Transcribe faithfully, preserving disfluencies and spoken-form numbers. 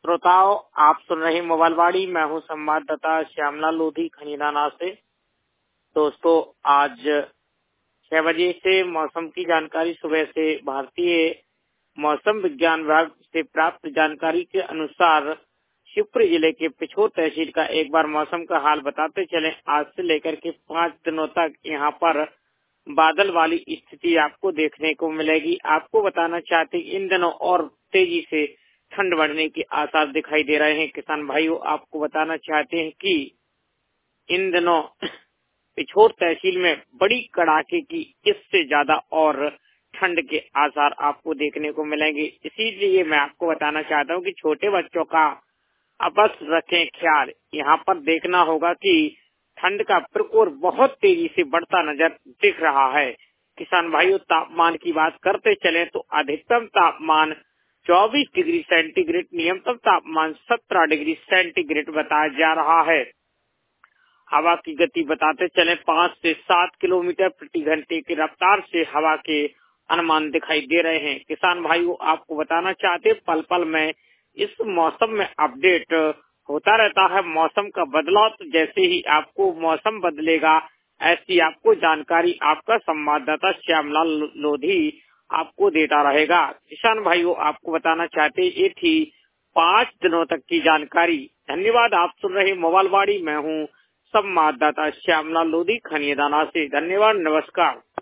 श्रोताओं, आप सुन रहे हैं मोबाइल वाड़ी। मैं हूं संवाददाता श्यामलाल लोधी खनीदाना से। दोस्तों, आज छह बजे से मौसम की जानकारी सुबह से भारतीय मौसम विज्ञान विभाग से प्राप्त जानकारी के अनुसार शिवपुरी जिले के पिछोर तहसील का एक बार मौसम का हाल बताते चले। आज से लेकर के पाँच दिनों तक यहाँ पर बादल वाली स्थिति आपको देखने को मिलेगी। आपको बताना चाहते हैं इन दिनों और तेजी से ठंड बढ़ने के आसार दिखाई दे रहे हैं। किसान भाइयों, आपको बताना चाहते हैं कि इन दिनों पिछोर तहसील में बड़ी कड़ाके की इससे ज्यादा और ठंड के आसार आपको देखने को मिलेंगे। इसीलिए मैं आपको बताना चाहता हूं कि छोटे बच्चों का अवश्य रखें ख्याल। यहाँ पर देखना होगा कि ठंड का प्रकोप बहुत तेजी से बढ़ता नजर दिख रहा है। किसान भाइयों, तापमान की बात करते चले तो अधिकतम तापमान चौबीस डिग्री सेंटीग्रेड, न्यूनतम तापमान सत्रह डिग्री सेंटीग्रेड बताया जा रहा है। हवा की गति बताते चले पाँच से सात किलोमीटर प्रति घंटे की रफ्तार से हवा के अनुमान दिखाई दे रहे हैं। किसान भाइयों, आपको बताना चाहते पल पल में इस मौसम में अपडेट होता रहता है। मौसम का बदलाव, तो जैसे ही आपको मौसम बदलेगा ऐसी आपको जानकारी आपका संवाददाता श्यामलाल लोधी आपको देता रहेगा। किसान भाइयों, आपको बताना चाहते ये थी पाँच दिनों तक की जानकारी। धन्यवाद। आप सुन रहे मोबाइल वाड़ी। मैं हूँ संवाददाता श्यामलाल लोधी खनीदाना से। धन्यवाद, नमस्कार।